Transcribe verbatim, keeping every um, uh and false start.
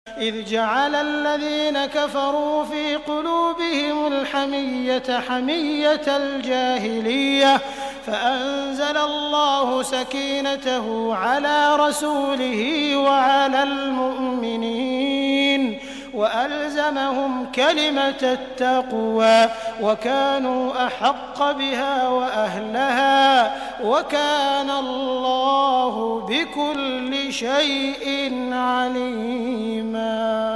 إذ جعل الذين كفروا في قلوبهم الحمية حمية الجاهلية فأنزل الله سكينته على رسوله وعلى المؤمنين وألزمهم كلمة التقوى وكانوا أحق بها وأهلها وكان الله بكل شيء عليما.